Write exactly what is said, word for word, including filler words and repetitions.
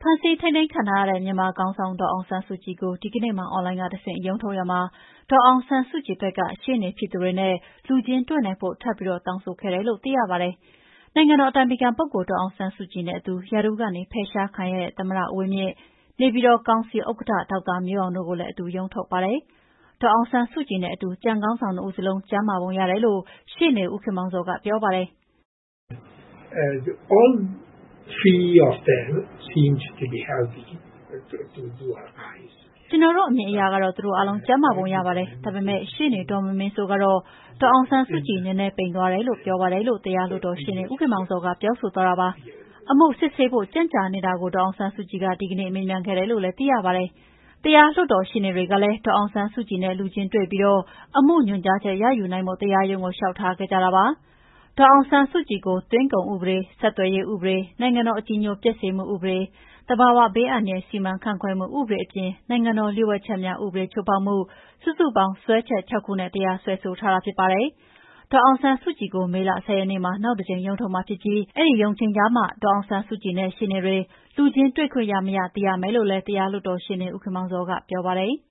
ဖမ်းဆီးထိန်းသိမ်းခံထားရတဲ့မြန်မာခေါင်းဆောင်ဒေါ်အောင်ဆန်းစုကြည်ကိုဒီကနေ့မှအွန်လိုင်းကတဆင့်ရုံးထုတ်ရာမှာဒေါ်အောင်ဆန်းစုကြည်ဘက်ကရှေ့နေဖြစ်သူတွေနဲ့လူချင်းတွေ့နိုင်ဖို့ထပ်ပြီးတောင်းဆိုခဲ့တယ်လို့သိရပါတယ်။နိုင်ငံတော်အတိုင်ပင်ခံပုဂ္ဂိုလ်ဒေါ်အောင်ဆန်းစုကြည်နဲ့အတူရာထူးကနေဖယ်ရှားခံရတဲ့သမ္မတဦးဝင်းမြင့်၊နေပြည်တော်ကောင်စီဥက္ကဋ္ဌဒေါက်တာမျိုးအောင်တို့ကိုလည်းအတူရုံးထုတ်ပါတယ်။ဒေါ်အောင်ဆန်းစုကြည်နဲ့အတူကျန်ခေါင်းဆောင်နှစ်ဦးစလုံးကျန်းမာပုံရတယ်လို့ရှေ့နေဦးခင်မောင်ဇော်ကပြောပါတယ်။ uh, all three of them seemed to be healthy to, to do our eyes. ကျွန်တော်တို့အမြင်အရကတော့သူတို့အားလုံးကျန်းမာပုံရပါတယ်။ဒါပေမဲ့ရှေ့နေဒေါ်မင်းမင်းစိုးကတော့ဒေါ်အောင်ဆန်းစုကြည်နည်းနည်းပိန်သွားတယ်လို့ပြောပါတယ်လို့တရားလွှတ်တော်ရှေ့နေဦးခင်မောင်ဇော်ကပြောဆိုသွားတာပါ။အမှုစစ်ဆေးဖို့ကြန့်ကြာနေတာကိုဒေါ်အောင်ဆန်းစုကြည်ကဒီကနေ့မေးမြန်းခဲ့တယ်လို့လည်းသိရပါတယ်။တရားလွှတ်တော်ရှေ့နေတွေကလည်းဒေါ်အောင်ဆန်းစုကြည်နဲ့လူချင်းတွေ့ပြီးတော့အမှုညွှန်ကြားချက်ရယူနိုင်ဖို့တရားရုံးကိုလျှောက်ထားခဲ့ကြတာပါ။ဒေါ်အောင်ဆန်းစုကြည်ကိုသွင်းကုန်ဥပဒေ၊ဆက်သွယ်ရေးဥပဒေ၊နိုင်ငံတော်အကြည်ညိုပျက်စေမှုဥပဒေ၊သဘာဝဘေးအန္တရာယ်စီမံခန့်ခွဲမှုဥပဒေအပြင်နိုင်ငံတော်လျှို့ဝှက်ချက်များဥပဒေချိုးဖောက်မှုစုစုပေါင်းစွဲချက်၆ခုနဲ့တရားစွဲဆိုထားတာဖြစ်ပါတယ်။ဒေါ်အောင်ဆန်းစုကြည်ကိုမေလ၁၀ရက်နေ့မှာနောက်တစ်ကြိမ်ရုံးထုတ်မှာဖြစ်ပြီးအဲဒီရုံးချိန်းကြားမှာဒေါ်အောင်ဆန်းစုကြည်နဲ့ရှေ့နေတွေလူချင်းတွေ့ခွင့်ရမရသိရမယ်လို့လည်းတရားလွှတ်တော်ရှေ့နေဦးခင်မောင်ဇော်ကပြောပါတယ်။